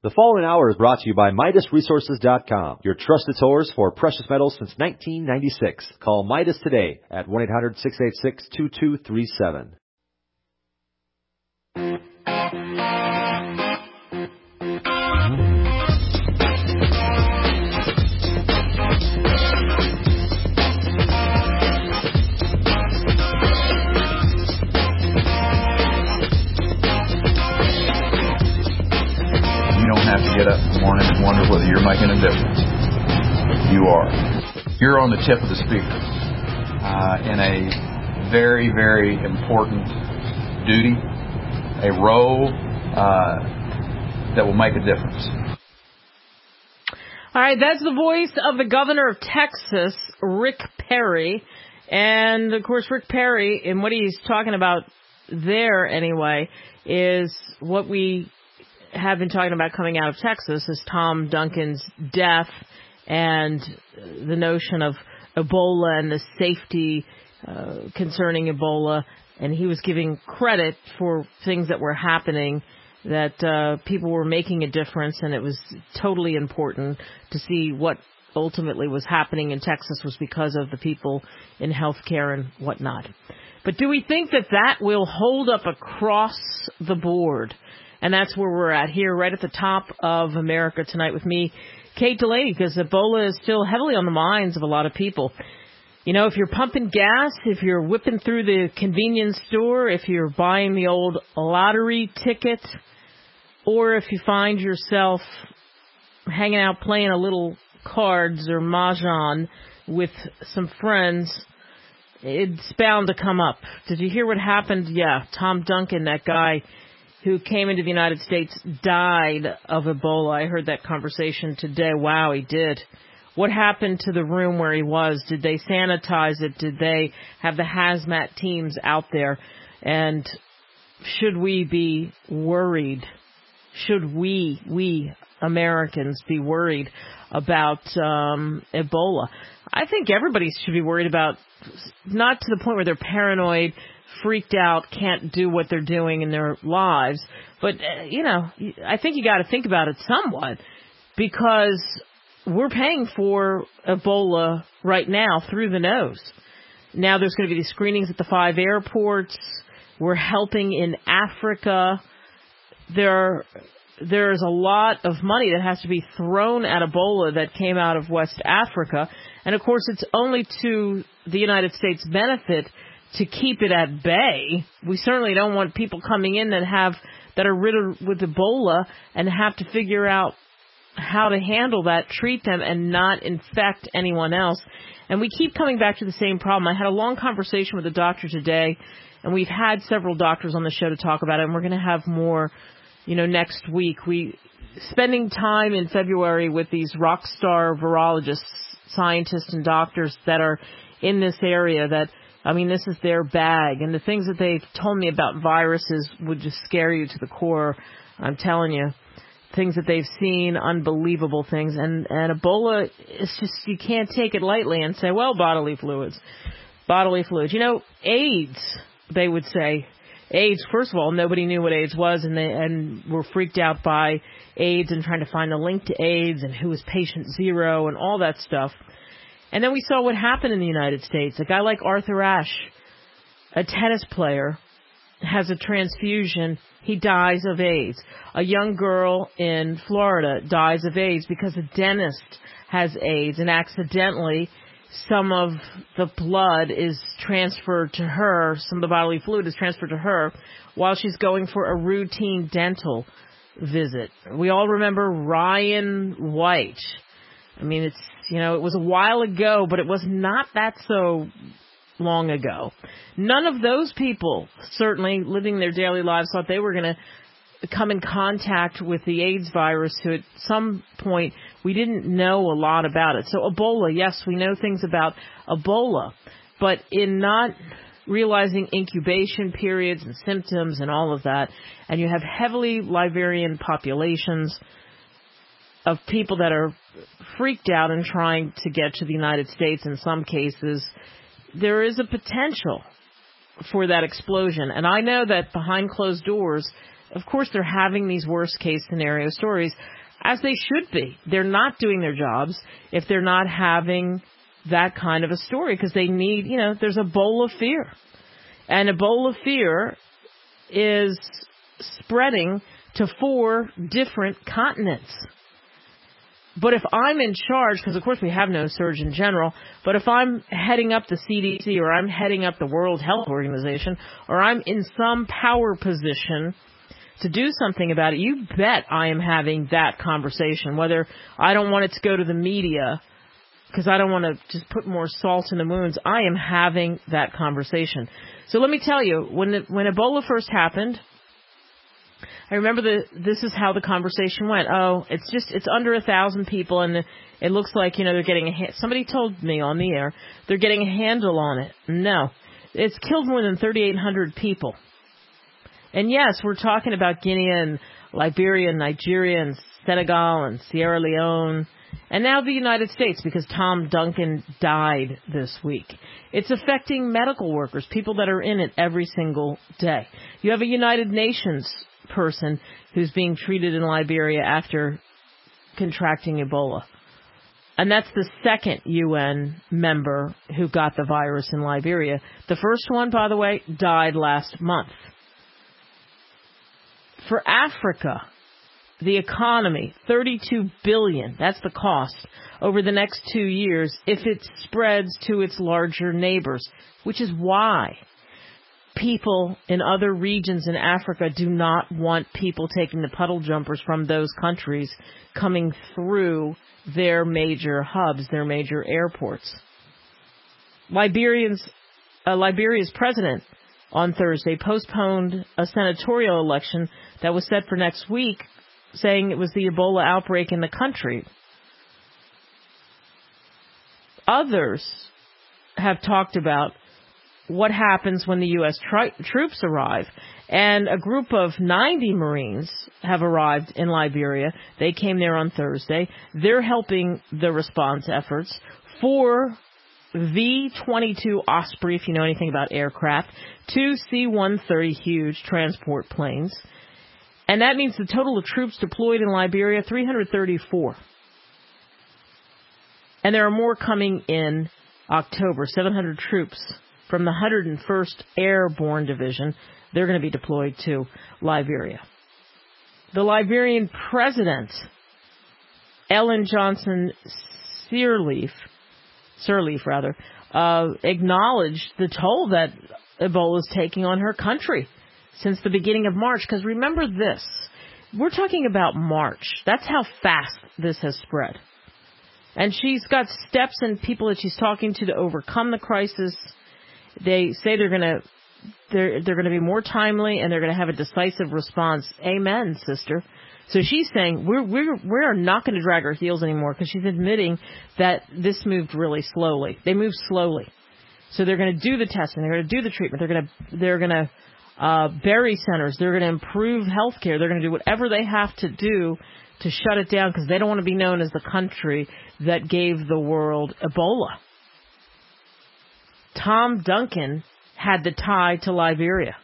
The following hour is brought to you by MidasResources.com, your trusted source for precious metals since 1996. Call Midas today at 1-800-686-2237. You don't have to get up in the morning and wonder whether you're making a difference. You are. You're on the tip of the speaker in a very, very important duty, a role that will make a difference. All right, that's the voice of the governor of Texas, Rick Perry. And, of course, Rick Perry, and what he's talking about there anyway, is what we have been talking about coming out of Texas is Tom Duncan's death and the notion of Ebola and the safety concerning Ebola. And he was giving credit for things that were happening, that people were making a difference, and it was totally important to see what ultimately was happening in Texas was because of the people in healthcare and whatnot. But do we think that that will hold up across the board? And that's where we're at here, right at the top of America Tonight with me, Kate Delaney, because Ebola is still heavily on the minds of a lot of people. You know, if you're pumping gas, if you're whipping through the convenience store, if you're buying the old lottery ticket, or if you find yourself hanging out playing a little cards or mahjong with some friends, it's bound to come up. Did you hear what happened? Yeah, Tom Duncan, that guy who came into the United States, died of Ebola. I heard that conversation today. Wow, he did. What happened to the room where he was? Did they sanitize it? Did they have the hazmat teams out there? And should we be worried? Should we Americans be worried about Ebola? I think everybody should be worried about, not to the point where they're paranoid, freaked out, can't do what they're doing in their lives. But, I think you got to think about it somewhat, because we're paying for Ebola right now through the nose. Now there's going to be these screenings at the 5 airports. We're helping in Africa. There's a lot of money that has to be thrown at Ebola that came out of West Africa. And, of course, it's only to the United States' benefit to keep it at bay. We certainly don't want people coming in that are riddled with Ebola and have to figure out how to handle that, treat them, and not infect anyone else. And we keep coming back to the same problem. I had a long conversation with a doctor today, and we've had several doctors on the show to talk about it, and we're going to have more, next week. We spending time in February with these rock star virologists, scientists, and doctors that are in this area this is their bag. And the things that they've told me about viruses would just scare you to the core. I'm telling you, things that they've seen, unbelievable things. And Ebola, it's just, you can't take it lightly and say, well, bodily fluids. AIDS, they would say. AIDS, first of all, nobody knew what AIDS was, and were freaked out by AIDS and trying to find a link to AIDS and who was patient zero and all that stuff. And then we saw what happened in the United States. A guy like Arthur Ashe, a tennis player, has a transfusion. He dies of AIDS. A young girl in Florida dies of AIDS because a dentist has AIDS, and accidentally some of the blood is transferred to her, some of the bodily fluid is transferred to her while she's going for a routine dental visit. We all remember Ryan White. It was a while ago, but it was not that so long ago. None of those people, certainly living their daily lives, thought they were going to come in contact with the AIDS virus, who at some point we didn't know a lot about it. So Ebola, yes, we know things about Ebola, but in not realizing incubation periods and symptoms and all of that, and you have heavily Liberian populations of people that are freaked out and trying to get to the United States in some cases, there is a potential for that explosion. And I know that behind closed doors, of course, they're having these worst-case scenario stories, as they should be. They're not doing their jobs if they're not having that kind of a story, because they need, there's Ebola fear. And Ebola fear is spreading to 4 different continents. But if I'm in charge, because of course we have no Surgeon General, but if I'm heading up the CDC or I'm heading up the World Health Organization or I'm in some power position to do something about it, you bet I am having that conversation. Whether I don't want it to go to the media because I don't want to just put more salt in the wounds, I am having that conversation. So let me tell you, when Ebola first happened, I remember this is how the conversation went. Oh, it's under 1,000 people, and it looks like, they're getting somebody told me on the air, they're getting a handle on it. No, it's killed more than 3,800 people. And yes, we're talking about Guinea and Liberia and Nigeria and Senegal and Sierra Leone, and now the United States, because Tom Duncan died this week. It's affecting medical workers, people that are in it every single day. You have a United Nations person who's being treated in Liberia after contracting Ebola. And that's the second UN member who got the virus in Liberia. The first one, by the way, died last month. For Africa, the economy, $32 billion, that's the cost, over the next 2 years if it spreads to its larger neighbors, which is why people in other regions in Africa do not want people taking the puddle jumpers from those countries coming through their major hubs, their major airports. Liberia's president on Thursday postponed a senatorial election that was set for next week, saying it was the Ebola outbreak in the country. Others have talked about what happens when the U.S. troops arrive. And a group of 90 Marines have arrived in Liberia. They came there on Thursday. They're helping the response efforts for V-22 Osprey, if you know anything about aircraft, 2 C-130 huge transport planes. And that means the total of troops deployed in Liberia, 334. And there are more coming in October, 700 troops from the 101st Airborne Division. They're going to be deployed to Liberia. The Liberian president, Ellen Johnson Sirleaf, acknowledged the toll that Ebola is taking on her country since the beginning of March. Because remember this, we're talking about March. That's how fast this has spread. And she's got steps and people that she's talking to overcome the crisis. They say they're going to be more timely and they're going to have a decisive response. Amen, sister. So she's saying we're not going to drag our heels anymore, because she's admitting that this moved really slowly. They moved slowly. So they're going to do the testing. They're going to do the treatment. They're going to bury centers. They're going to improve healthcare. They're going to do whatever they have to do to shut it down, because they don't want to be known as the country that gave the world Ebola. Tom Duncan had the tie to Liberia.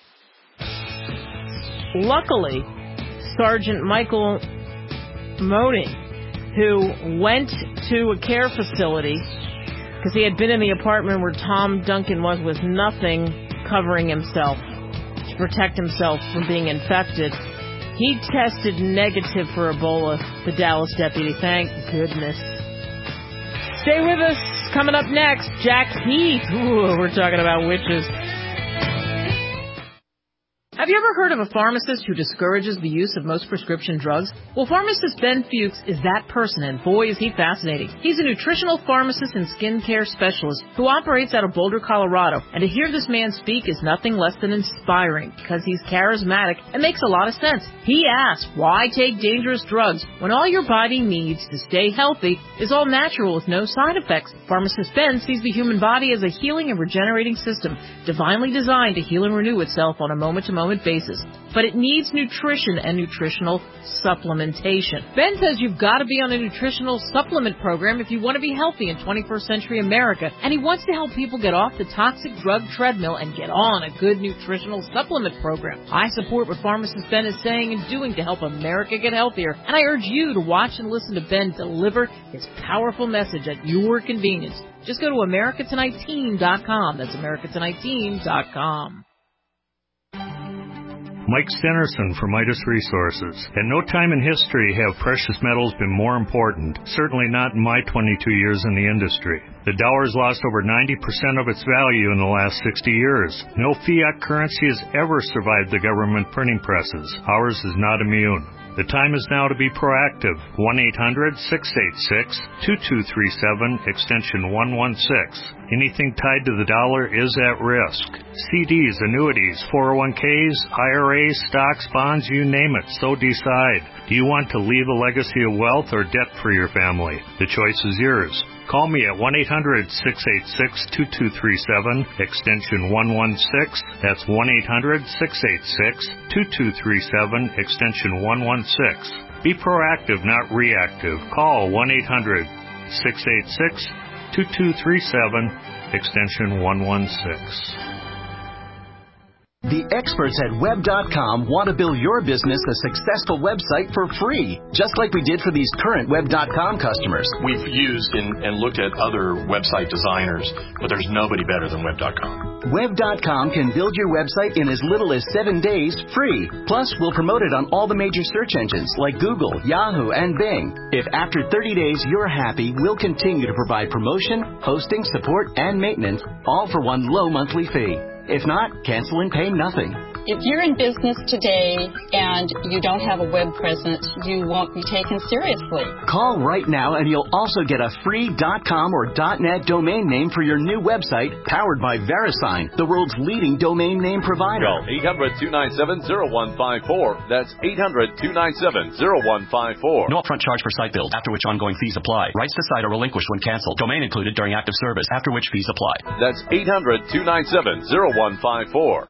Luckily, Sergeant Michael Modi, who went to a care facility because he had been in the apartment where Tom Duncan was with nothing covering himself to protect himself from being infected, he tested negative for Ebola, the Dallas deputy. Thank goodness. Stay with us. Coming up next, Jack Heath. Ooh, we're talking about witches. Have you ever heard of a pharmacist who discourages the use of most prescription drugs? Well, pharmacist Ben Fuchs is that person, and boy, is he fascinating. He's a nutritional pharmacist and skincare specialist who operates out of Boulder, Colorado. And to hear this man speak is nothing less than inspiring, because he's charismatic and makes a lot of sense. He asks, why take dangerous drugs when all your body needs to stay healthy is all natural with no side effects? Pharmacist Ben sees the human body as a healing and regenerating system, divinely designed to heal and renew itself on a moment-to-moment consistent basis, but it needs nutrition and nutritional supplementation. Ben says you've got to be on a nutritional supplement program if you want to be healthy in 21st century America, and he wants to help people get off the toxic drug treadmill and get on a good nutritional supplement program. I support what pharmacist Ben is saying and doing to help America get healthier, and I urge you to watch and listen to Ben deliver his powerful message at your convenience. Just go to AmericaTonightTeam.com. That's AmericaTonightTeam.com. Mike Stenerson from Midas Resources. At no time in history have precious metals been more important, certainly not in my 22 years in the industry. The dollar has lost over 90% of its value in the last 60 years. No fiat currency has ever survived the government printing presses. Ours is not immune. The time is now to be proactive. 1-800-686-2237, extension 116. Anything tied to the dollar is at risk. CDs, annuities, 401ks, IRAs, stocks, bonds, you name it, so decide. Do you want to leave a legacy of wealth or debt for your family? The choice is yours. Call me at 1-800-686-2237, extension 116. That's 1-800-686-2237, extension 116. Be proactive, not reactive. Call 1-800-686-2237, extension 116. The experts at Web.com want to build your business a successful website for free, just like we did for these current Web.com customers. We've used and looked at other website designers, but there's nobody better than Web.com. Web.com can build your website in as little as 7 days free. Plus, we'll promote it on all the major search engines like Google, Yahoo, and Bing. If after 30 days you're happy, we'll continue to provide promotion, hosting, support, and maintenance, all for one low monthly fee. If not, cancel and pay nothing. If you're in business today and you don't have a web presence, you won't be taken seriously. Call right now and you'll also get a free .com or .net domain name for your new website powered by VeriSign, the world's leading domain name provider. Call 800-297-0154. That's 800-297-0154. No upfront charge for site build, after which ongoing fees apply. Rights to site are relinquished when canceled. Domain included during active service, after which fees apply. That's 800-297-0154.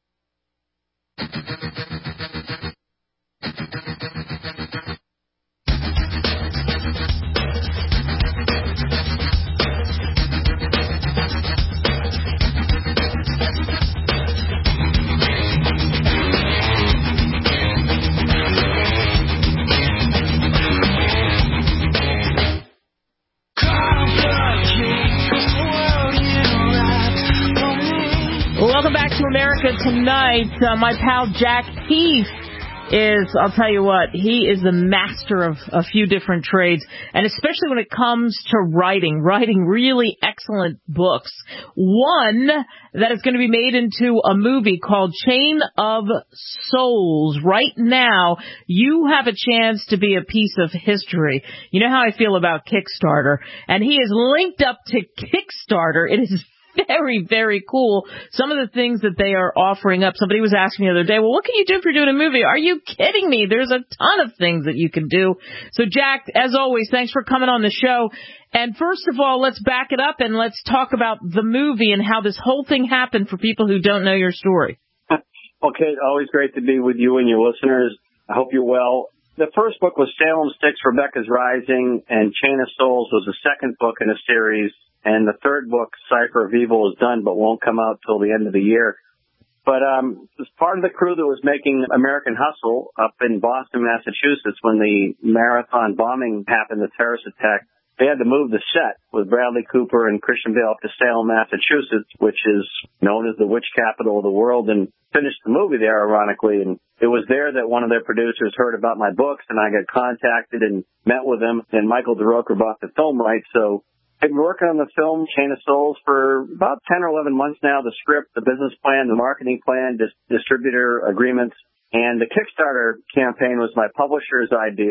Welcome back to America Tonight. My pal Jack Heath is, I'll tell you what, he is the master of a few different trades, and especially when it comes to writing really excellent books. One that is going to be made into a movie called Chain of Souls. Right now, you have a chance to be a piece of history. You know how I feel about Kickstarter, and he is linked up to Kickstarter. It is very, very cool. Some of the things that they are offering up. Somebody was asking me the other day, well, what can you do if you're doing a movie? Are you kidding me? There's a ton of things that you can do. So, Jack, as always, thanks for coming on the show. And first of all, let's back it up and let's talk about the movie and how this whole thing happened for people who don't know your story. Okay, always great to be with you and your listeners. I hope you're well. The first book was Salem 6, Rebecca's Rising, and Chain of Souls was the second book in a series. And the third book, Cipher of Evil, is done but won't come out till the end of the year. But as part of the crew that was making American Hustle up in Boston, Massachusetts, when the marathon bombing happened, the terrorist attack, they had to move the set with Bradley Cooper and Christian Bale up to Salem, Massachusetts, which is known as the witch capital of the world, and finished the movie there, ironically. And it was there that one of their producers heard about my books, and I got contacted and met with them, and Michael DeRocher bought the film rights. So I've been working on the film Chain of Souls for about 10 or 11 months now. The script, the business plan, the marketing plan, distributor agreements, and the Kickstarter campaign was my publisher's idea.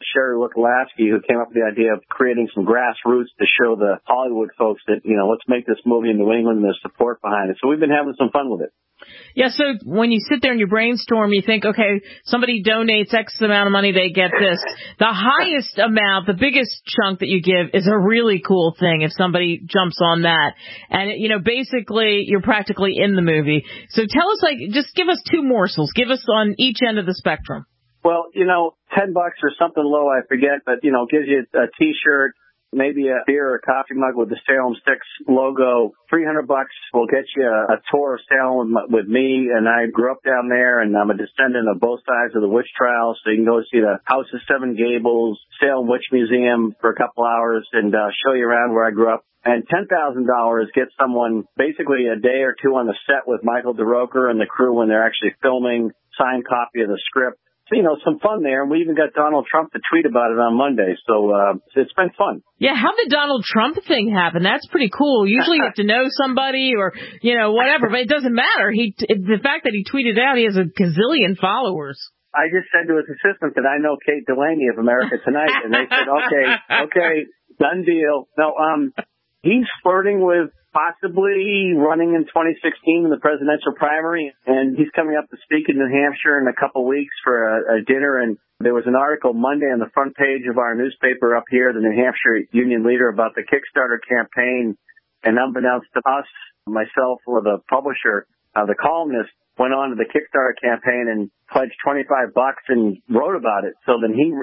Sherry Wikolaski, who came up with the idea of creating some grassroots to show the Hollywood folks that, let's make this movie in New England and there's support behind it. So we've been having some fun with it. Yeah, so when you sit there and you brainstorm, you think, okay, somebody donates X amount of money, they get this. The highest amount, the biggest chunk that you give is a really cool thing if somebody jumps on that. And, basically you're practically in the movie. So tell us, just give us two morsels. Give us on each end of the spectrum. Well, $10 or something low, I forget, but, gives you a T-shirt, maybe a beer or a coffee mug with the Salem Sticks logo. $300 will get you a tour of Salem with me, and I grew up down there, and I'm a descendant of both sides of the witch trials, so you can go see the House of Seven Gables, Salem Witch Museum for a couple hours, and show you around where I grew up. And $10,000 gets someone basically a day or two on the set with Michael DeRocher and the crew when they're actually filming, signed copy of the script. So, some fun there. And we even got Donald Trump to tweet about it on Monday. So it's been fun. Yeah, how did Donald Trump thing happen? That's pretty cool. Usually you have to know somebody or, whatever, but it doesn't matter. The fact that he tweeted out, he has a gazillion followers. I just said to his assistant that I know Kate Delaney of America Tonight, and they said, okay, done deal. No, he's flirting with possibly running in 2016 in the presidential primary, and he's coming up to speak in New Hampshire in a couple weeks for a dinner. And there was an article Monday on the front page of our newspaper up here, the New Hampshire Union Leader, about the Kickstarter campaign. And unbeknownst to us, myself or the publisher, the columnist went on to the Kickstarter campaign and pledged $25 and wrote about it. So then he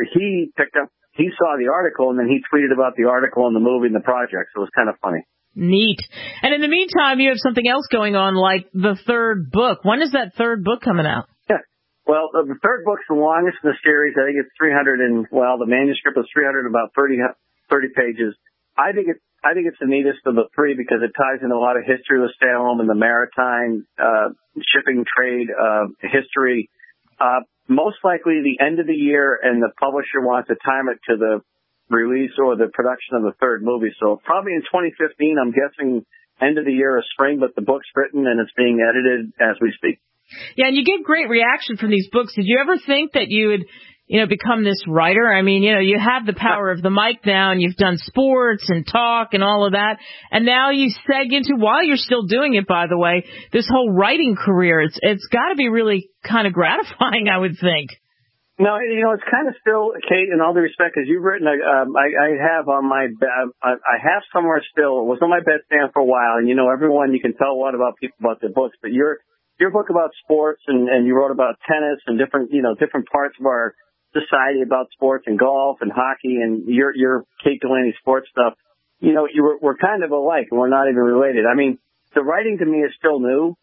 saw the article, and then he tweeted about the article and the movie and the project. So it was kind of funny. Neat. And in the meantime, you have something else going on, like the third book. When is that third book coming out? Yeah. Well, the third book's the longest in the series. I think it's the manuscript is 300 and about 30 pages. I think it's the neatest of the three because it ties in a lot of history with Salem and the maritime shipping trade history. Most likely the end of the year, and the publisher wants to time it to the release or the production of the third movie. So probably in 2015, I'm guessing end of the year or spring, but the book's written and it's being edited as we speak. Yeah, and you get great reaction from these books. Did you ever think that you would, become this writer? I mean, you have the power of the mic now, and you've done sports and talk and all of that. And now you seg into, while you're still doing it, by the way, this whole writing career. It's got to be really kind of gratifying, I would think. No, it's kind of still, Kate, in all due respect, because you've written, I have on my, I have somewhere still, it was on my bedstand for a while, and everyone, you can tell a lot about people about their books, but your book about sports, and you wrote about tennis and different parts of our society about sports and golf and hockey, and your Kate Delaney sports stuff, we're kind of alike, and we're not even related. I mean, the writing to me is still new.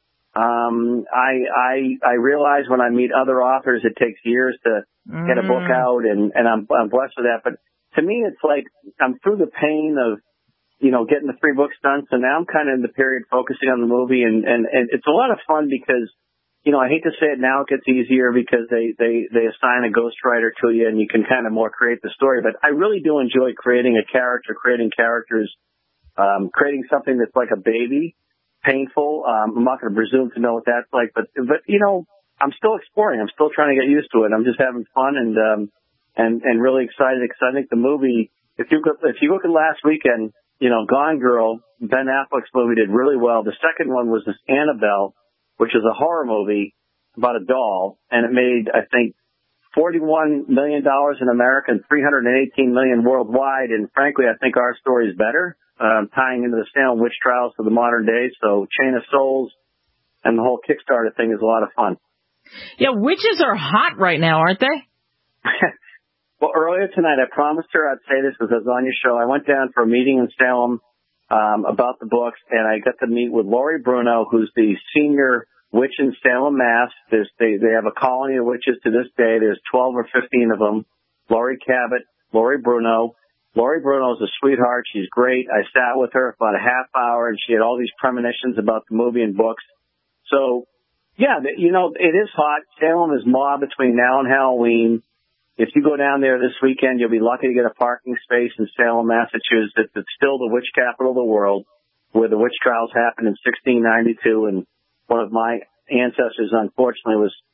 I realize when I meet other authors, it takes years to get a book out, and I'm blessed with that. But to me, it's like I'm through the pain of, getting the 3 books done. So now I'm kind of in the period focusing on the movie, and it's a lot of fun because, I hate to say it, now it gets easier because they assign a ghostwriter to you and you can kind of more create the story. But I really do enjoy creating creating characters, creating something that's like a baby. Painful. I'm not going to presume to know what that's like, but I'm still exploring. I'm still trying to get used to it. I'm just having fun and really excited because I think the movie, if you look at last weekend, Gone Girl, Ben Affleck's movie did really well. The second one was this Annabelle, which is a horror movie about a doll, and it made, I think, $41 million in America and $318 million worldwide. And frankly, I think our story is better. Tying into the Salem witch trials to the modern day. So Chain of Souls and the whole Kickstarter thing is a lot of fun. Yeah, witches are hot right now, aren't they? Well, earlier tonight, I promised her I'd say this because I was on your show. I went down for a meeting in Salem about the books, and I got to meet with Lori Bruno, who's the senior witch in Salem, Mass. They have a colony of witches to this day. There's 12 or 15 of them. Lori Cabot, Lori Bruno. Lori Bruno is a sweetheart. She's great. I sat with her for about a half hour, and she had all these premonitions about the movie and books. So, yeah, it is hot. Salem is mob between now and Halloween. If you go down there this weekend, you'll be lucky to get a parking space in Salem, Massachusetts. It's still the witch capital of the world, where the witch trials happened in 1692, and one of my ancestors, unfortunately, was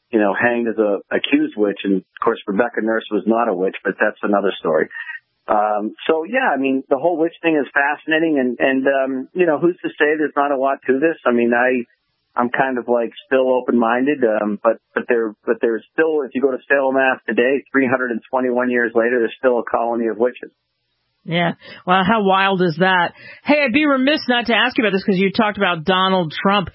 hanged as a accused witch. And of course, Rebecca Nurse was not a witch, but that's another story. So yeah, I mean, the whole witch thing is fascinating, and who's to say there's not a lot to this? I mean, I'm kind of like still open-minded, but there's still, if you go to Salem, Mass today, 321 years later, there's still a colony of witches. Yeah. Well, how wild is that? Hey, I'd be remiss not to ask you about this because you talked about Donald Trump.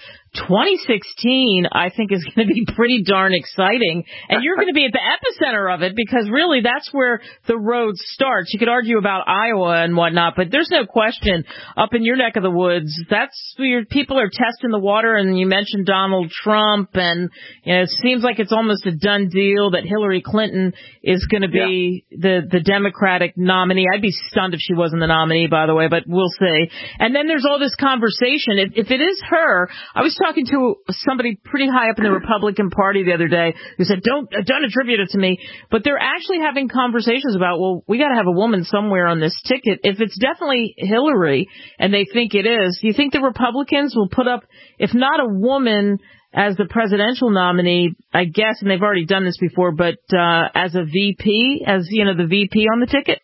2016, I think, is going to be pretty darn exciting. And you're going to be at the epicenter of it because really that's where the road starts. You could argue about Iowa and whatnot, but there's no question up in your neck of the woods, that's where people are testing the water. And you mentioned Donald Trump, and it seems like it's almost a done deal that Hillary Clinton is going to be the Democratic nominee. I'd be stunned if she wasn't the nominee, by the way, but we'll see. And then there's all this conversation. If it is her, I was talking to somebody pretty high up in the Republican Party the other day who said, don't attribute it to me. But they're actually having conversations about, well, we got to have a woman somewhere on this ticket. If it's definitely Hillary and they think it is, do you think the Republicans will put up, if not a woman as the presidential nominee, I guess, and they've already done this before, but as a VP, as, the VP on the ticket?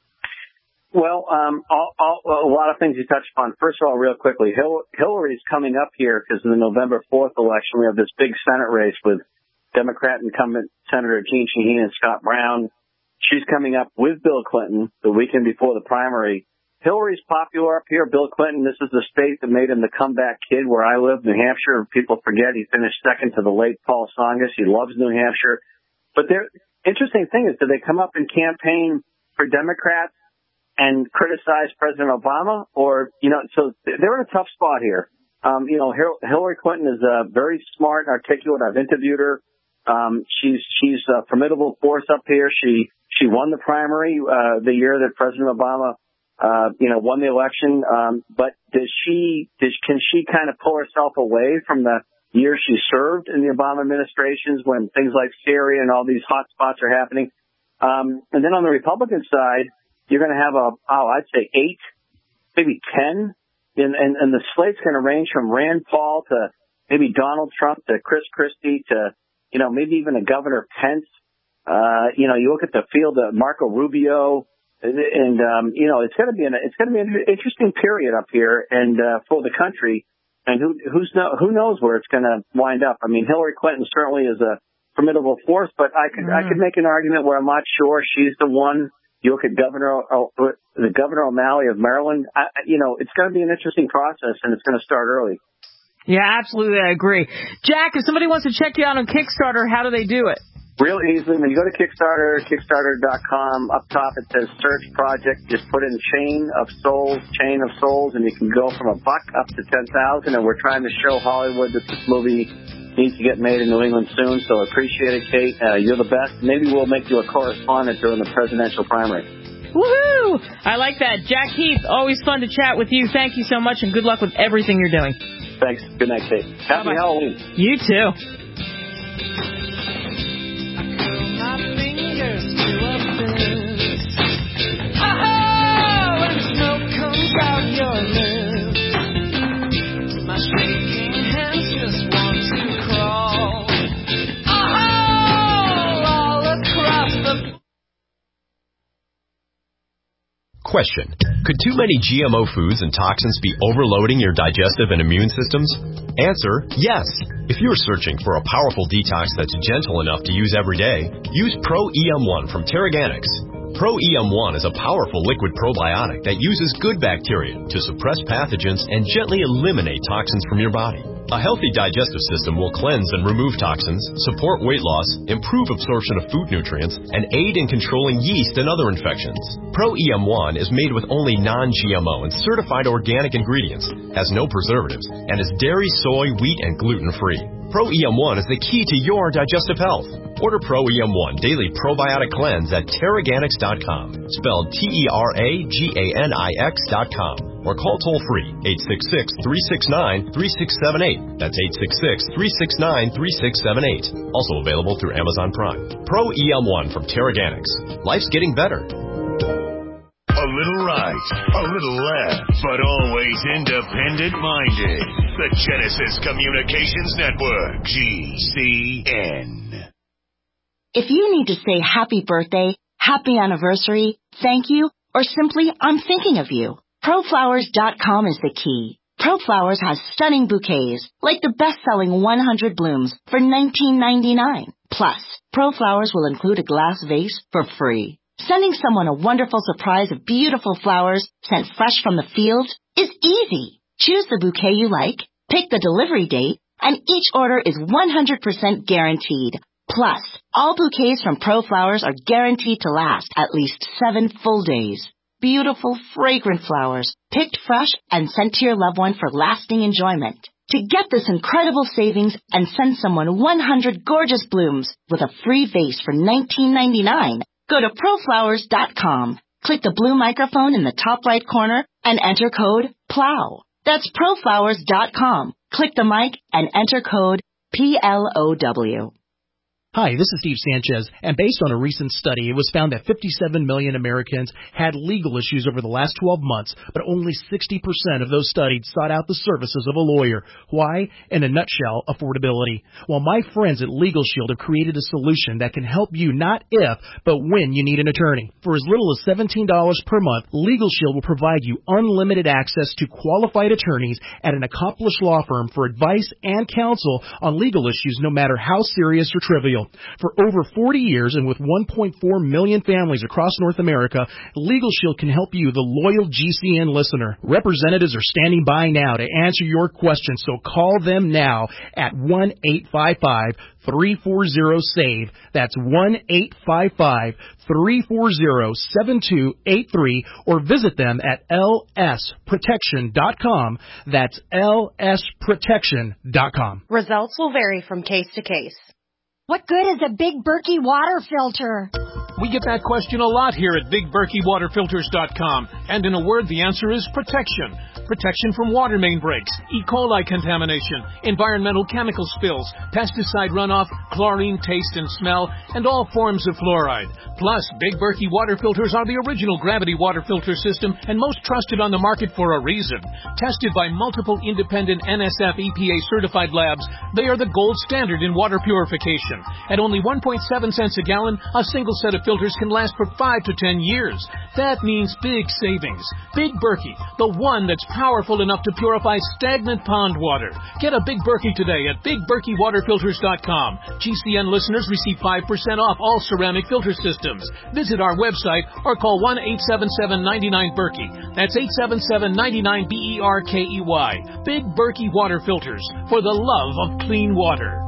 Well, a lot of things you touched upon. First of all, real quickly, Hillary's coming up here because in the November 4th election, we have this big Senate race with Democrat incumbent Senator Jeanne Shaheen and Scott Brown. She's coming up with Bill Clinton the weekend before the primary. Hillary's popular up here. Bill Clinton, this is the state that made him the comeback kid where I live, New Hampshire. People forget he finished second to the late Paul Tsongas. He loves New Hampshire. But the interesting thing is, do they come up and campaign for Democrats and criticize President Obama? Or, so they're in a tough spot here. Hillary Clinton is very smart, articulate. I've interviewed her. She's a formidable force up here. She won the primary, the year that President Obama, won the election. But can she kind of pull herself away from the years she served in the Obama administrations when things like Syria and all these hot spots are happening? And then on the Republican side, you're going to have I'd say 8, maybe 10, and the slate's going to range from Rand Paul to maybe Donald Trump to Chris Christie to, maybe even a Governor Pence. You look at the field of Marco Rubio, and it's going to be an interesting period up here and for the country. And who knows where it's going to wind up? I mean, Hillary Clinton certainly is a formidable force, but I could make an argument where I'm not sure she's the one. You look at Governor O'Malley of Maryland. It's going to be an interesting process, and it's going to start early. Yeah, absolutely, I agree. Jack, if somebody wants to check you out on Kickstarter, how do they do it? Real easily. When you go to Kickstarter, Kickstarter.com, up top it says Search Project. Just put in Chain of Souls, and you can go from $1 up to 10,000. And we're trying to show Hollywood that this movie needs to get made in New England soon. So appreciate it, Kate. You're the best. Maybe we'll make you a correspondent during the presidential primary. Woohoo! I like that. Jack Heath, always fun to chat with you. Thank you so much, and good luck with everything you're doing. Thanks. Good night, Kate. Happy Halloween. You too. Question: could too many GMO foods and toxins be overloading your digestive and immune systems? Answer: yes. If you're searching for a powerful detox that's gentle enough to use every day, use Pro-EM1 from Terraganics. Pro-EM1 is a powerful liquid probiotic that uses good bacteria to suppress pathogens and gently eliminate toxins from your body. A healthy digestive system will cleanse and remove toxins, support weight loss, improve absorption of food nutrients, and aid in controlling yeast and other infections. Pro-EM1 is made with only non-GMO and certified organic ingredients, has no preservatives, and is dairy, soy, wheat, and gluten-free. Pro-EM1 is the key to your digestive health. Order Pro-EM1 Daily Probiotic Cleanse at Terraganics.com, spelled Terraganix.com, or call toll-free 866-369-3678. That's 866-369-3678. Also available through Amazon Prime. Pro-EM1 from Terraganics. Life's getting better. A little right, a little left, but always independent-minded. The Genesis Communications Network, GCN. If you need to say happy birthday, happy anniversary, thank you, or simply I'm thinking of you, ProFlowers.com is the key. ProFlowers has stunning bouquets, like the best-selling 100 blooms for $19.99. Plus, ProFlowers will include a glass vase for free. Sending someone a wonderful surprise of beautiful flowers sent fresh from the field is easy. Choose the bouquet you like, pick the delivery date, and each order is 100% guaranteed. Plus, all bouquets from ProFlowers are guaranteed to last at least 7 full days. Beautiful, fragrant flowers, picked fresh and sent to your loved one for lasting enjoyment. To get this incredible savings and send someone 100 gorgeous blooms with a free vase for $19.99, go to ProFlowers.com. Click the blue microphone in the top right corner and enter code PLOW. That's ProFlowers.com. Click the mic and enter code PLOW. Hi, this is Steve Sanchez, and based on a recent study, it was found that 57 million Americans had legal issues over the last 12 months, but only 60% of those studied sought out the services of a lawyer. Why? In a nutshell, affordability. Well, my friends at Legal Shield have created a solution that can help you not if, but when you need an attorney. For as little as $17 per month, Legal Shield will provide you unlimited access to qualified attorneys at an accomplished law firm for advice and counsel on legal issues, no matter how serious or trivial. For over 40 years and with 1.4 million families across North America, Legal Shield can help you, the loyal GCN listener. Representatives are standing by now to answer your questions, so call them now at 1-855-340-SAVE. That's 1-855-340-7283, or visit them at lsprotection.com. That's lsprotection.com. Results will vary from case to case. What good is a Big Berkey water filter? We get that question a lot here at BigBerkeyWaterFilters.com. And in a word, the answer is protection. Protection from water main breaks, E. coli contamination, environmental chemical spills, pesticide runoff, chlorine taste and smell, and all forms of fluoride. Plus, Big Berkey water filters are the original gravity water filter system and most trusted on the market for a reason. Tested by multiple independent NSF EPA certified labs, they are the gold standard in water purification. At only 1.7 cents a gallon, a single set of filters can last for 5 to 10 years. That means big savings. Big Berkey, the one that's powerful enough to purify stagnant pond water. Get a Big Berkey today at BigBerkeyWaterFilters.com. GCN listeners receive 5% off all ceramic filter systems. Visit our website or call 1-877-99-BERKEY. That's 877-99-BERKEY. Big Berkey Water Filters, for the love of clean water.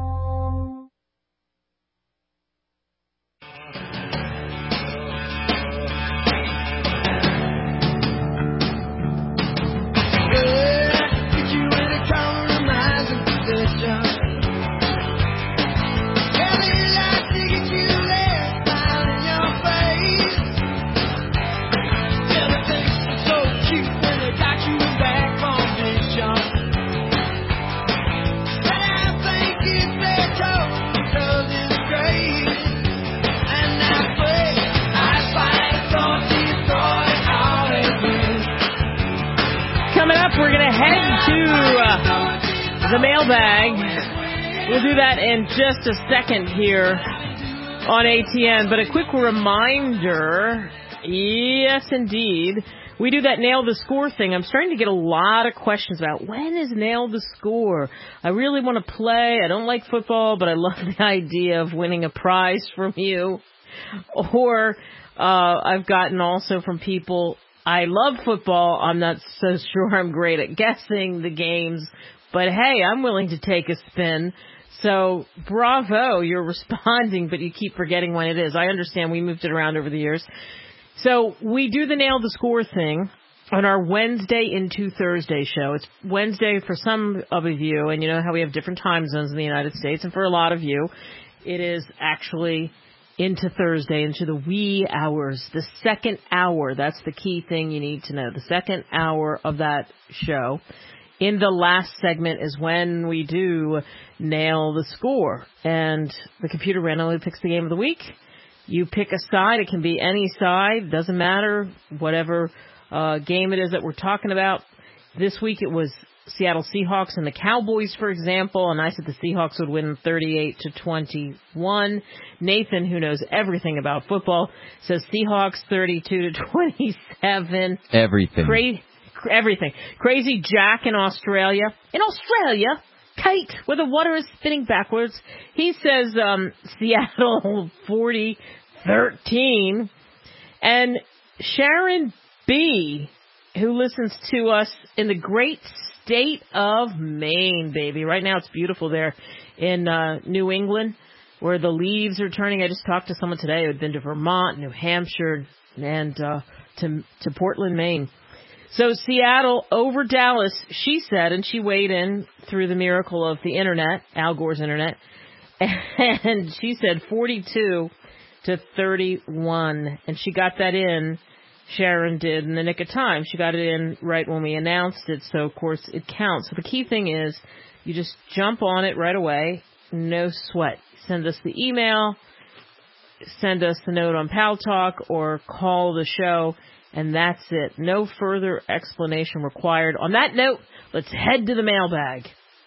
The mailbag. We'll do that in just a second here on ATN. But a quick reminder, yes, indeed, we do that Nail the Score thing. I'm starting to get a lot of questions about when is Nail the Score. I really want to play. I don't like football, but I love the idea of winning a prize from you. Or I've gotten also from people, I love football. I'm not so sure I'm great at guessing the games. But hey, I'm willing to take a spin. So bravo, you're responding, but you keep forgetting when it is. I understand we moved it around over the years. So we do the Nail the Score thing on our Wednesday into Thursday show. It's Wednesday for some of you, and you know how we have different time zones in the United States. And for a lot of you, it is actually into Thursday, into the wee hours, the second hour. That's the key thing you need to know. The second hour of that show. In the last segment is when we do Nail the Score. And the computer randomly picks the game of the week. You pick a side. It can be any side. Doesn't matter. Whatever game it is that we're talking about. This week it was Seattle Seahawks and the Cowboys, for example, and I said the Seahawks would win 38-21. Nathan, who knows everything about football, says Seahawks 32-27. Everything. Everything. Crazy Jack in Australia. Kate, where the water is spinning backwards. He says Seattle 40-13. And Sharon B., who listens to us in the great state of Maine, baby. Right now it's beautiful there in New England, where the leaves are turning. I just talked to someone today who had been to Vermont, New Hampshire, and to Portland, Maine. So Seattle over Dallas, she said, and she weighed in through the miracle of the internet, Al Gore's internet, and she said 42-31, and she got that in. Sharon did in the nick of time. She got it in right when we announced it, so of course it counts. So the key thing is you just jump on it right away, no sweat. Send us the email, send us the note on Pal Talk, or call the show, and that's it. No further explanation required. On that note, let's head to the mailbag.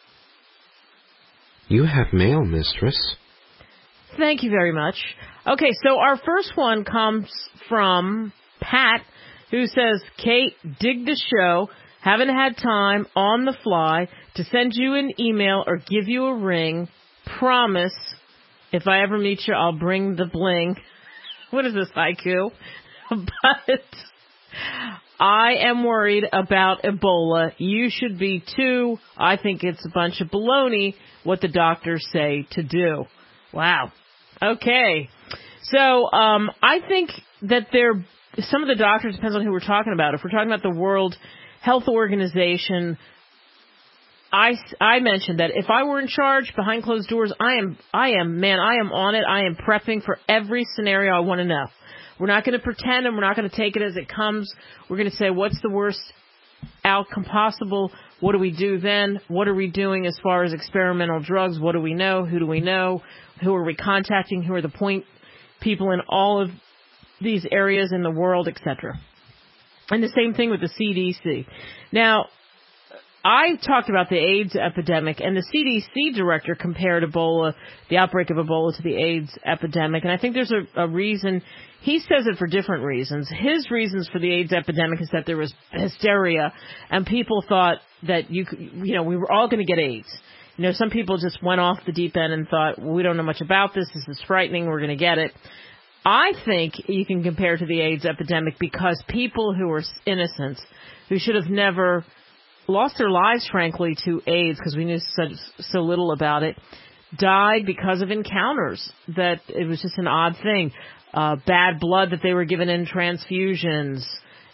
You have mail, mistress. Thank you very much. Okay, so our first one comes from Pat, who says, Kate, dig the show. Haven't had time on the fly to send you an email or give you a ring. Promise, if I ever meet you, I'll bring the bling. What is this, haiku? But I am worried about Ebola. You should be too. I think it's a bunch of baloney what the doctors say to do. Wow. Okay. So I think that some of the doctors, depends on who we're talking about. If we're talking about the World Health Organization, I mentioned that if I were in charge behind closed doors, I am on it. I am prepping for every scenario I want to know. We're not going to pretend, and we're not going to take it as it comes. We're going to say, what's the worst outcome possible? What do we do then? What are we doing as far as experimental drugs? What do we know? Who do we know? Who are we contacting? Who are the point people in all of these areas in the world, etc. And the same thing with the CDC. Now, I talked about the AIDS epidemic, and the CDC director compared Ebola, the outbreak of Ebola, to the AIDS epidemic. And I think there's a reason. He says it for different reasons. His reasons for the AIDS epidemic is that there was hysteria, and people thought that we were all going to get AIDS. Some people just went off the deep end and thought, well, we don't know much about this. This is frightening. We're going to get it. I think you can compare to the AIDS epidemic because people who were innocent, who should have never lost their lives, frankly, to AIDS because we knew so little about it, died because of encounters, that it was just an odd thing. Bad blood that they were given in transfusions,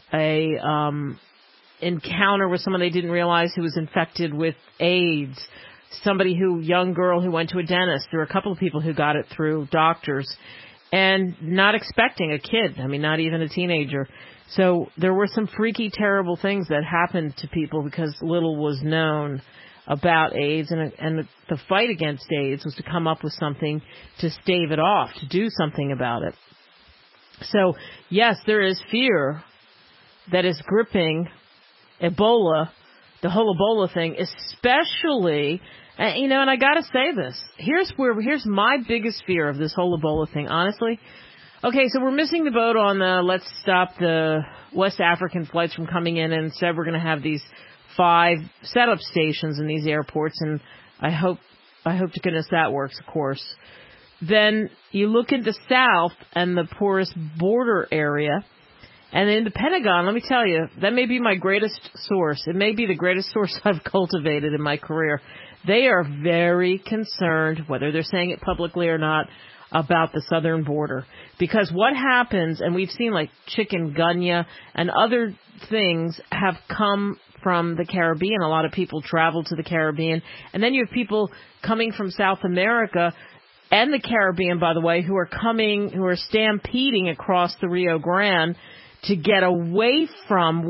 encounter with someone they didn't realize who was infected with AIDS, young girl who went to a dentist. There were a couple of people who got it through doctors and not expecting a kid. I mean, not even a teenager. So there were some freaky, terrible things that happened to people because little was known about AIDS, and the fight against AIDS was to come up with something to stave it off, to do something about it. So, yes, there is fear that is gripping Ebola, the whole Ebola thing, especially, and I got to say this. Here's my biggest fear of this whole Ebola thing, honestly. Okay, so we're missing the boat on let's stop the West African flights from coming in, and instead we're going to have these 5 setup stations in these airports, and I hope to goodness that works, of course. Then you look at the South and the porous border area, and in the Pentagon, let me tell you, that may be my greatest source. It may be the greatest source I've cultivated in my career. They are very concerned, whether they're saying it publicly or not, about the southern border. Because what happens, and we've seen like chikungunya and other things have come from the Caribbean. A lot of people travel to the Caribbean. And then you have people coming from South America and the Caribbean, by the way, who are stampeding across the Rio Grande to get away from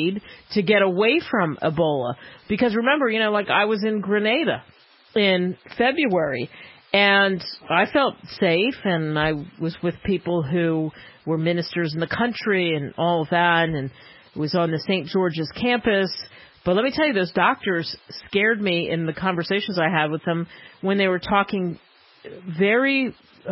Ebola. Because remember, like I was in Grenada in February, and I felt safe, and I was with people who were ministers in the country and all of that, and it was on the St. George's campus. But let me tell you, those doctors scared me in the conversations I had with them when they were talking very,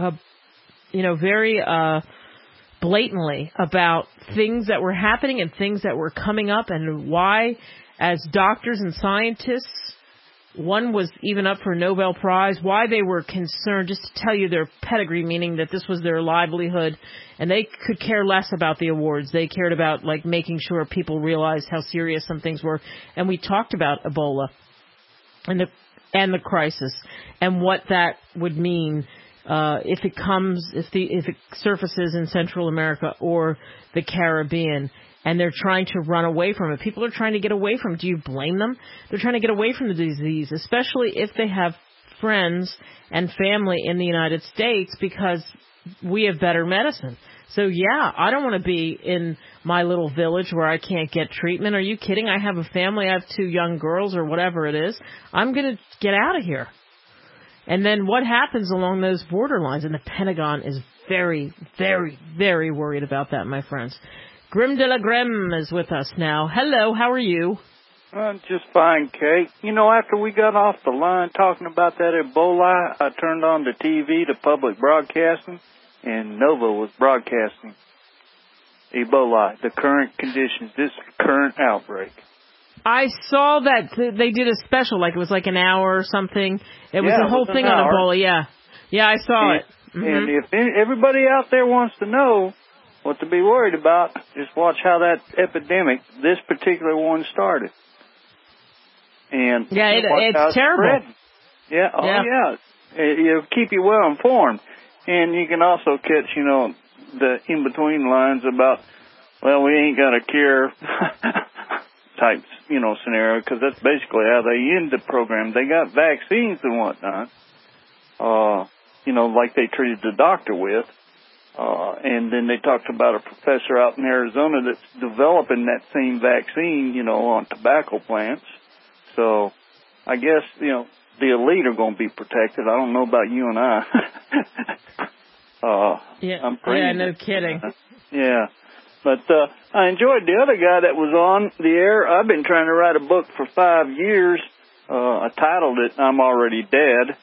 very blatantly about things that were happening and things that were coming up, and why, as doctors and scientists, one was even up for a Nobel Prize, why they were concerned, just to tell you their pedigree, meaning that this was their livelihood, and they could care less about the awards. They cared about, like, making sure people realized how serious some things were. And we talked about Ebola and the crisis and what that would mean if it surfaces in Central America or the Caribbean. And they're trying to run away from it. People are trying to get away from it. Do you blame them? They're trying to get away from the disease, especially if they have friends and family in the United States, because we have better medicine. So, yeah, I don't want to be in my little village where I can't get treatment. Are you kidding? I have a family. I have 2 young girls or whatever it is. I'm going to get out of here. And then what happens along those borderlines? And the Pentagon is very, very, very worried about that, my friends. Grim de la Grim is with us now. Hello, how are you? Just fine, Kate. You know, after we got off the line talking about that Ebola, I turned on the TV to public broadcasting, and Nova was broadcasting Ebola, the current conditions, this current outbreak. I saw that they did a special, like it was like an hour or something. It was a whole thing on Ebola, yeah. Yeah, I saw it. Mm-hmm. And if everybody out there wants to know what to be worried about, just watch how that epidemic, this particular one, started. And yeah, it's terrible. Yeah, it'll keep you well informed. And you can also catch, the in-between lines about, well, we ain't got a cure type, scenario, because that's basically how they end the program. They got vaccines and whatnot, like they treated the doctor with. And then they talked about a professor out in Arizona that's developing that same vaccine, on tobacco plants. So I guess, the elite are going to be protected. I don't know about you and I. I'm pretty. Yeah, no kidding. Yeah. But I enjoyed the other guy that was on the air. I've been trying to write a book for 5 years. I titled it, I'm Already Dead.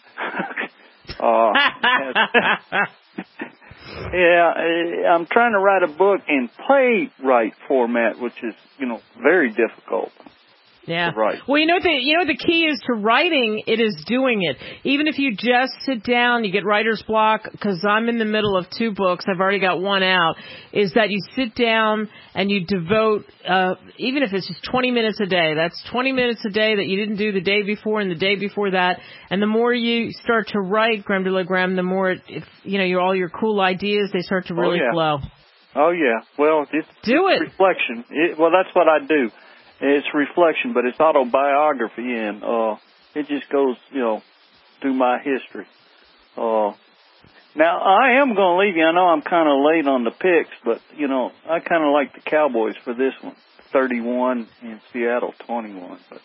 Yeah, I'm trying to write a book in playwright format, which is, very difficult. Yeah. To write. Well, the key is to writing. It is doing it. Even if you just sit down, you get writer's block, because I'm in the middle of 2 books. I've already got one out. Is that you sit down and you devote, even if it's just 20 minutes a day. That's 20 minutes a day that you didn't do the day before and the day before that. And the more you start to write, Grim de la Grim, the more, all your cool ideas, they start to really flow. Oh, yeah. Well, it's reflection. Well, that's what I do. It's reflection, but it's autobiography, and it just goes, through my history. Now, I am going to leave you. I know I'm kind of late on the picks, but, I kind of like the Cowboys for this one. 31 in Seattle, 21. But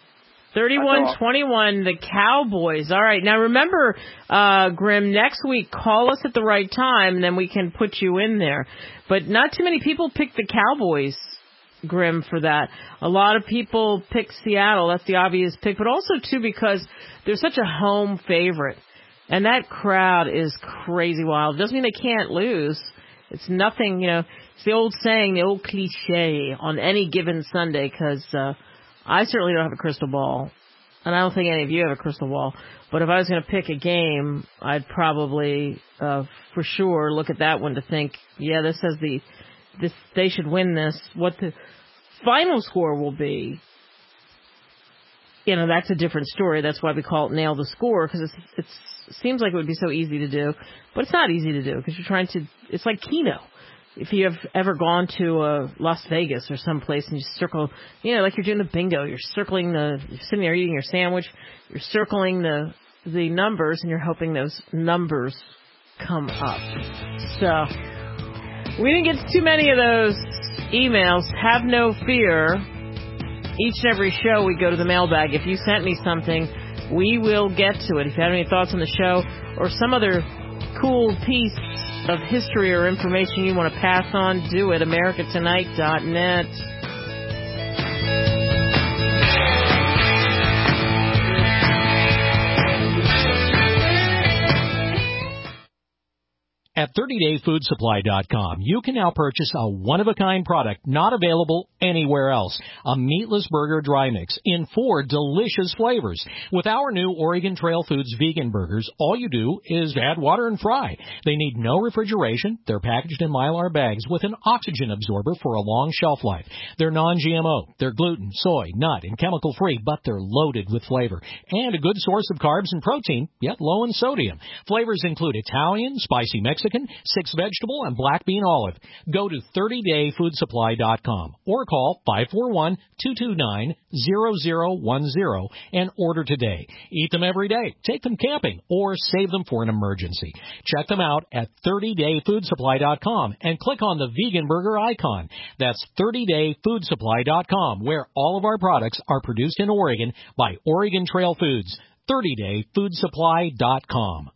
31-21, the Cowboys. All right. Now, remember, Grim, next week, call us at the right time, and then we can put you in there. But not too many people pick the Cowboys, Grim, for that. A lot of people pick Seattle. That's the obvious pick. But also, too, because they're such a home favorite. And that crowd is crazy wild. Doesn't mean they can't lose. It's nothing, it's the old saying, the old cliche on any given Sunday, because I certainly don't have a crystal ball. And I don't think any of you have a crystal ball. But if I was going to pick a game, I'd probably, for sure, look at that one to think, yeah, this says they should win this. What the final score will be, that's a different story. That's why we call it Nail the Score, because it seems like it would be so easy to do, but it's not easy to do, because it's like Keno. If you have ever gone to Las Vegas or someplace and you circle, like you're doing the bingo, you're sitting there eating your sandwich, you're circling the numbers, and you're hoping those numbers come up. So we didn't get too many of those emails. Have no fear. Each and every show we go to the mailbag. If you sent me something, we will get to it. If you have any thoughts on the show or some other cool piece of history or information you want to pass on, do it. AmericaTonight.net. At 30dayfoodsupply.com, you can now purchase a one-of-a-kind product not available anywhere else. A meatless burger dry mix in 4 delicious flavors. With our new Oregon Trail Foods vegan burgers, all you do is add water and fry. They need no refrigeration. They're packaged in Mylar bags with an oxygen absorber for a long shelf life. They're non-GMO. They're gluten, soy, nut, and chemical-free, but they're loaded with flavor. And a good source of carbs and protein, yet low in sodium. Flavors include Italian, spicy Mexican, 6 vegetable, and black bean olive. Go to 30dayfoodsupply.com or call 541-229-0010 and order today. Eat them every day, take them camping, or save them for an emergency. Check them out at 30dayfoodsupply.com and click on the vegan burger icon. That's 30dayfoodsupply.com, where all of our products are produced in Oregon by Oregon Trail Foods. 30dayfoodsupply.com.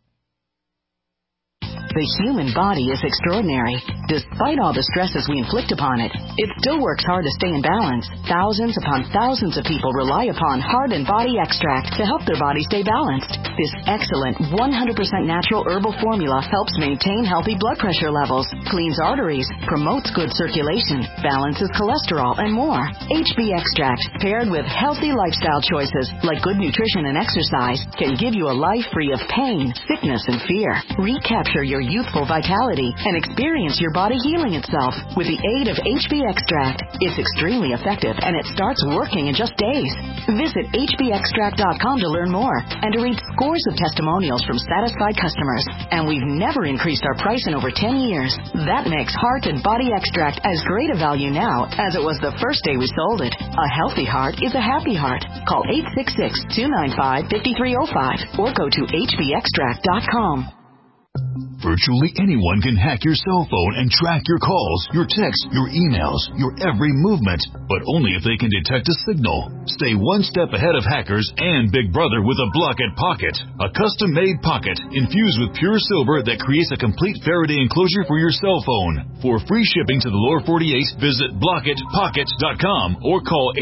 The human body is extraordinary. Despite all the stresses we inflict upon it, it still works hard to stay in balance. Thousands upon thousands of people rely upon Heart and Body Extract to help their body stay balanced. This excellent 100% natural herbal formula helps maintain healthy blood pressure levels, cleans arteries, promotes good circulation, balances cholesterol, and more. HB Extract, paired with healthy lifestyle choices like good nutrition and exercise, can give you a life free of pain, sickness, and fear. Recapture your youthful vitality and experience your body healing itself with the aid of HB Extract. It's extremely effective and it starts working in just days. Visit hbextract.com to learn more and to read scores of testimonials from satisfied customers. And we've never increased our price in over 10 years. That makes Heart and Body Extract as great a value now as it was the first day we sold it. A healthy heart is a happy heart. Call 866-295-5305 or go to hbextract.com. Virtually anyone can hack your cell phone and track your calls, your texts, your emails, your every movement, but only if they can detect a signal. Stay one step ahead of hackers and Big Brother with a Blockit Pocket, a custom-made pocket infused with pure silver that creates a complete Faraday enclosure for your cell phone. For free shipping to the lower 48, visit BlockitPocket.com or call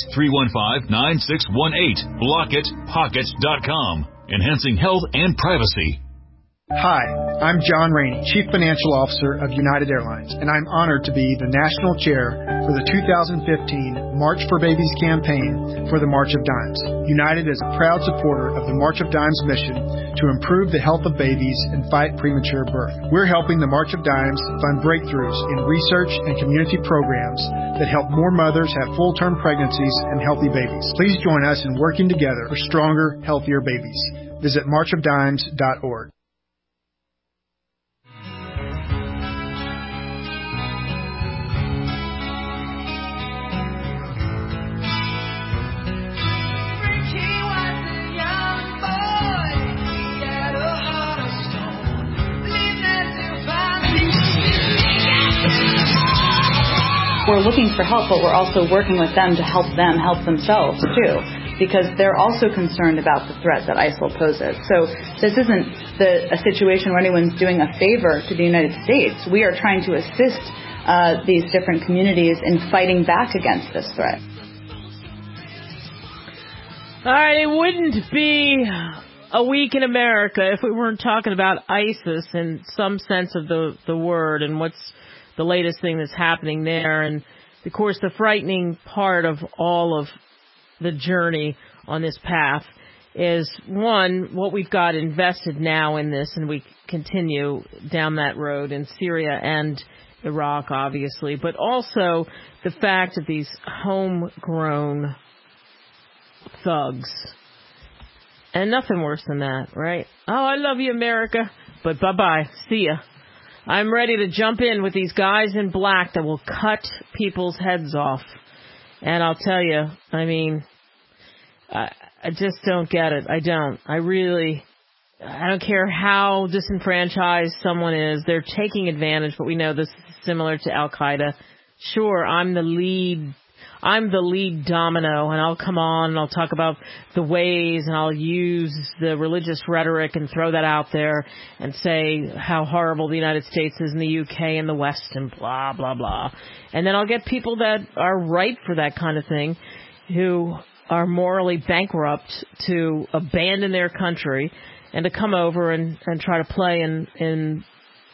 888-315-9618. BlockitPocket.com, enhancing health and privacy. Hi, I'm John Rainey, Chief Financial Officer of United Airlines, and I'm honored to be the National Chair for the 2015 March for Babies campaign for the March of Dimes. United is a proud supporter of the March of Dimes mission to improve the health of babies and fight premature birth. We're helping the March of Dimes fund breakthroughs in research and community programs that help more mothers have full-term pregnancies and healthy babies. Please join us in working together for stronger, healthier babies. Visit marchofdimes.org. We're looking for help, but we're also working with them to help them help themselves, too, because they're also concerned about the threat that ISIL poses. So this isn't a situation where anyone's doing a favor to the United States. We are trying to assist these different communities in fighting back against this threat. All right, it wouldn't be a week in America if we weren't talking about ISIS in some sense of the word and what's the latest thing that's happening there. And, of course, the frightening part of all of the journey on this path is, one, what we've got invested now in this, and we continue down that road in Syria and Iraq, obviously, but also the fact of these homegrown thugs. And nothing worse than that, right? Oh, I love you, America, but bye-bye. See ya. I'm ready to jump in with these guys in black that will cut people's heads off. And I'll tell you, I mean, I just don't get it. I don't. I don't care how disenfranchised someone is. They're taking advantage, but we know this is similar to Al-Qaeda. Sure, I'm the lead domino, and I'll come on and I'll talk about the ways, and I'll use the religious rhetoric and throw that out there and say how horrible the United States is in the UK and the West and blah, blah, blah. And then I'll get people that are ripe for that kind of thing who are morally bankrupt to abandon their country and to come over and try to play in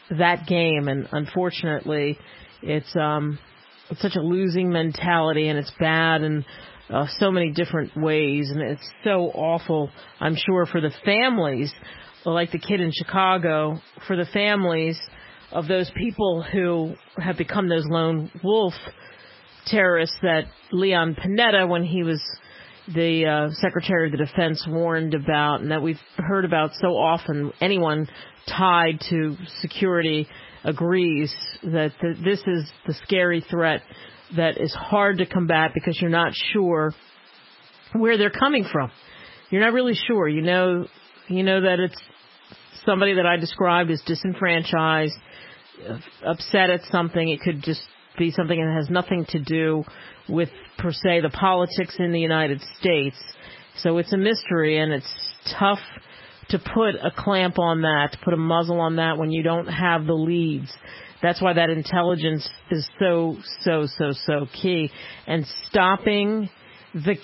that game, and unfortunately, it's such a losing mentality, and it's bad in so many different ways, and it's so awful, I'm sure, for the families, like the kid in Chicago, for the families of those people who have become those lone wolf terrorists that Leon Panetta, when he was the Secretary of the Defense, warned about, and that we've heard about so often. Anyone tied to security agrees that this is the scary threat that is hard to combat because you're not sure where they're coming from. You're not really sure. You know that it's somebody that I described as disenfranchised, upset at something. It could just be something that has nothing to do with, per se, the politics in the United States. So it's a mystery, and it's tough to put a clamp on that, to put a muzzle on that when you don't have the leads. That's why that intelligence is so key. And stopping the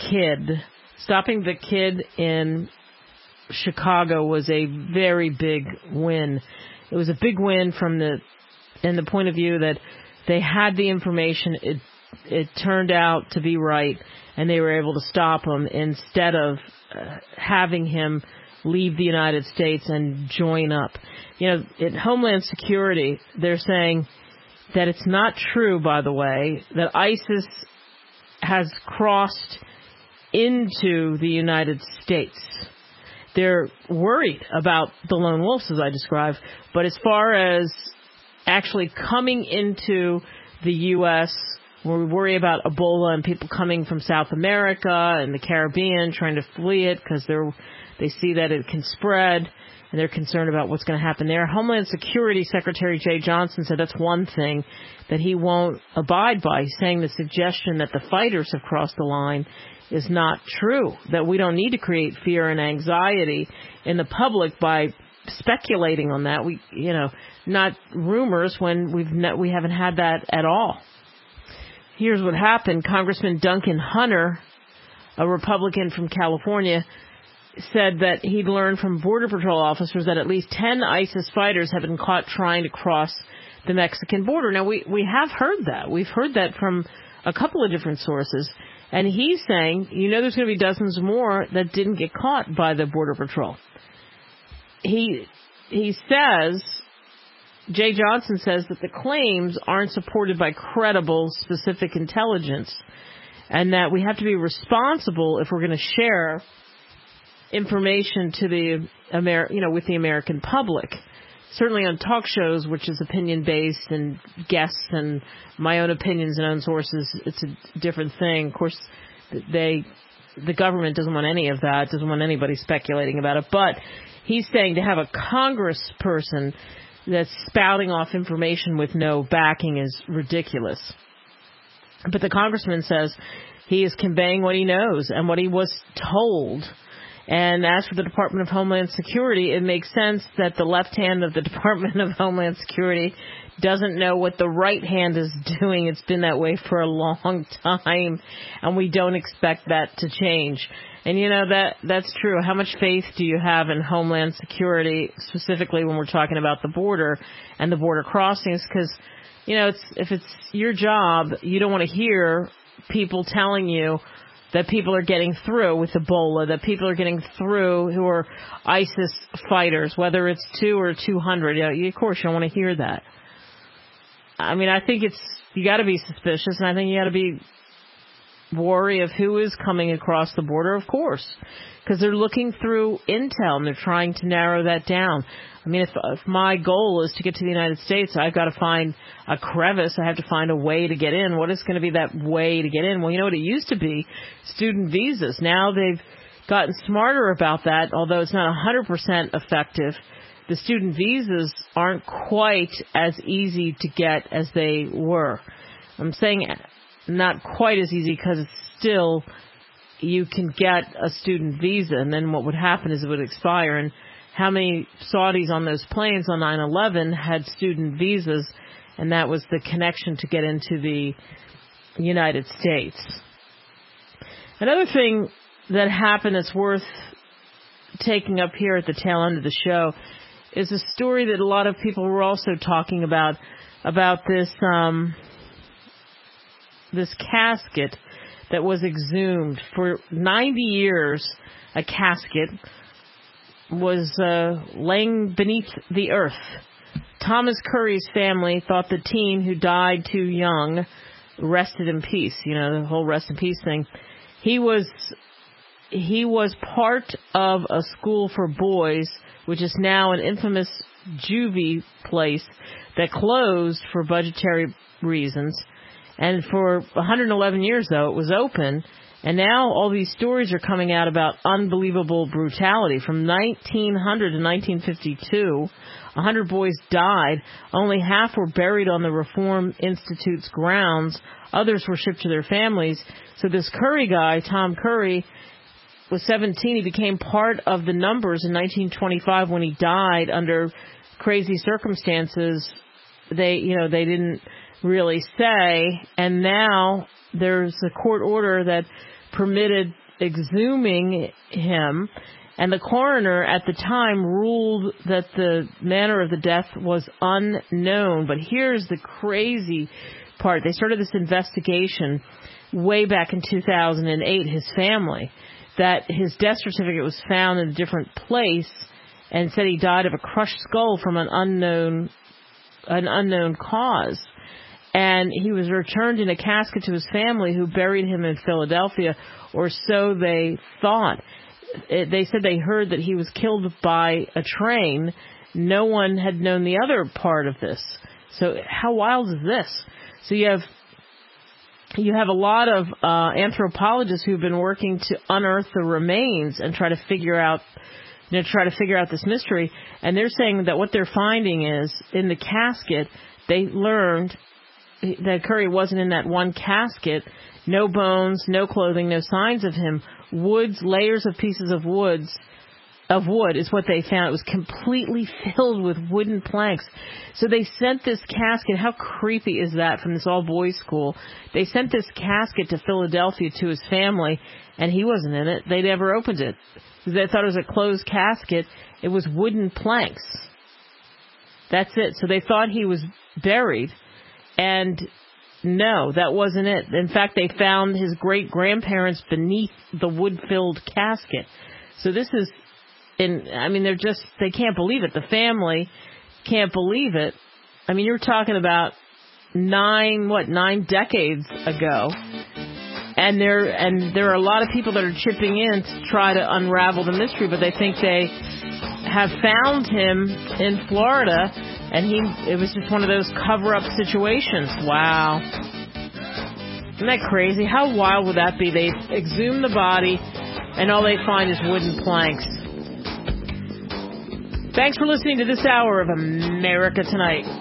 kid in Chicago was a very big win. It was a big win in the point of view that they had the information. It turned out to be right, and they were able to stop him instead of having him leave the United States and join up. In Homeland Security, they're saying that it's not true, by the way, that ISIS has crossed into the United States. They're worried about the lone wolves, as I described, but as far as actually coming into the U.S., where we worry about Ebola and people coming from South America and the Caribbean trying to flee it because they see that it can spread, and they're concerned about what's going to happen there. Homeland Security Secretary Jay Johnson said that's one thing that he won't abide by. He's saying the suggestion that the fighters have crossed the line is not true, that we don't need to create fear and anxiety in the public by speculating on that. Not rumors when we haven't had that at all. Here's what happened. Congressman Duncan Hunter, a Republican from California, said that he'd learned from Border Patrol officers that at least 10 ISIS fighters have been caught trying to cross the Mexican border. Now, we have heard that. We've heard that from a couple of different sources. And he's saying, there's going to be dozens more that didn't get caught by the Border Patrol. He says, Jay Johnson says that the claims aren't supported by credible, specific intelligence, and that we have to be responsible if we're going to share information to with the American public. Certainly on talk shows, which is opinion-based and guests and my own opinions and own sources, it's a different thing. Of course, the government doesn't want any of that, doesn't want anybody speculating about it. But he's saying to have a congressperson that's spouting off information with no backing is ridiculous. But the congressman says he is conveying what he knows and what he was told. And as for the Department of Homeland Security, it makes sense that the left hand of the Department of Homeland Security doesn't know what the right hand is doing. It's been that way for a long time, and we don't expect that to change. And that's true. How much faith do you have in Homeland Security, specifically when we're talking about the border and the border crossings? Because, if it's your job, you don't want to hear people telling you that people are getting through with Ebola, that people are getting through who are ISIS fighters, whether it's 2 or 200. Of course, you don't want to hear that. I mean, I think you got to be suspicious, and I think you got to be worry of who is coming across the border, of course, because they're looking through intel and they're trying to narrow that down. I mean, if my goal is to get to the United States, I've got to find a crevice. I have to find a way to get in. What is going to be that way to get in? Well, what it used to be? Student visas. Now they've gotten smarter about that, although it's not 100% effective. The student visas aren't quite as easy to get as they were. I'm saying not quite as easy because it's still, you can get a student visa, and then what would happen is it would expire. And how many Saudis on those planes on 9/11 had student visas, and that was the connection to get into the United States. Another thing that happened that's worth taking up here at the tail end of the show is a story that a lot of people were also talking about this casket that was exhumed. For 90 years, a casket was laying beneath the earth. Thomas Curry's family thought the teen who died too young rested in peace. You know, the whole rest in peace thing. He was part of a school for boys, which is now an infamous juvie place that closed for budgetary reasons. And for 111 years, though, it was open. And now all these stories are coming out about unbelievable brutality. From 1900 to 1952, 100 boys died. Only half were buried on the Reform Institute's grounds. Others were shipped to their families. So this Curry guy, Tom Curry, was 17. He became part of the numbers in 1925 when he died under crazy circumstances. They didn't really say. And now there's a court order that permitted exhuming him, and the coroner at the time ruled that the manner of the death was unknown. But here's the crazy part. They started this investigation way back in 2008, his family, that his death certificate was found in a different place and said he died of a crushed skull from an unknown cause. And he was returned in a casket to his family, who buried him in Philadelphia, or so they thought. They said they heard that he was killed by a train. No one had known the other part of this. So how wild is this? So you have a lot of anthropologists who've been working to unearth the remains and try to figure out this mystery. And they're saying that what they're finding is in the casket, they learned that Curry wasn't in that one casket. No bones, no clothing, no signs of him. Layers of pieces of wood is what they found. It was completely filled with wooden planks. So they sent this casket. How creepy is that, from this all-boys school? They sent this casket to Philadelphia to his family, and he wasn't in it. They never opened it. They thought it was a closed casket. It was wooden planks. That's it. So they thought he was buried. And no, that wasn't it. In fact, they found his great-grandparents beneath the wood-filled casket. So this is, they can't believe it. The family can't believe it. I mean, you're talking about 9 decades ago. And there are a lot of people that are chipping in to try to unravel the mystery, but they think they have found him in Florida. And it was just one of those cover-up situations. Wow. Isn't that crazy? How wild would that be? They exhume the body, and all they find is wooden planks. Thanks for listening to this hour of America Tonight.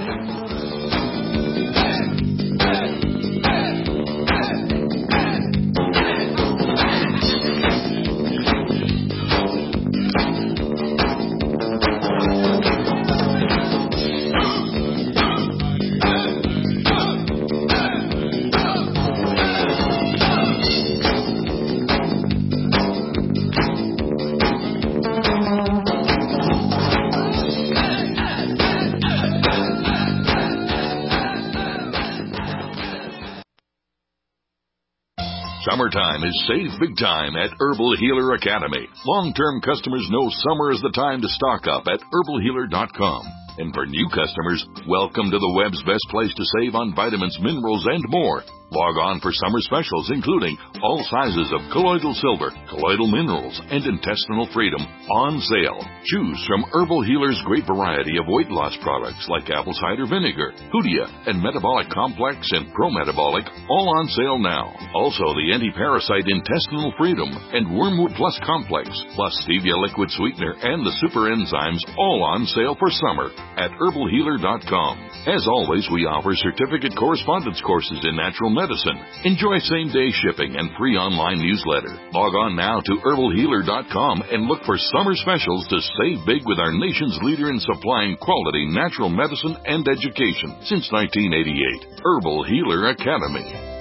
Summertime is save big time at Herbal Healer Academy. Long-term customers know summer is the time to stock up at herbalhealer.com. And for new customers, welcome to the web's best place to save on vitamins, minerals, and more. Log on for summer specials, including all sizes of colloidal silver, colloidal minerals, and intestinal freedom on sale. Choose from Herbal Healer's great variety of weight loss products like apple cider vinegar, Hoodia, and Metabolic Complex and Pro-Metabolic, all on sale now. Also, the anti-parasite intestinal freedom and Wormwood Plus Complex, plus Stevia liquid sweetener and the super enzymes, all on sale for summer at herbalhealer.com. As always, we offer certificate correspondence courses in natural medicine. Enjoy same-day shipping and free online newsletter. Log on now to herbalhealer.com and look for summer specials to save big with our nation's leader in supplying quality natural medicine and education since 1988. Herbal Healer Academy.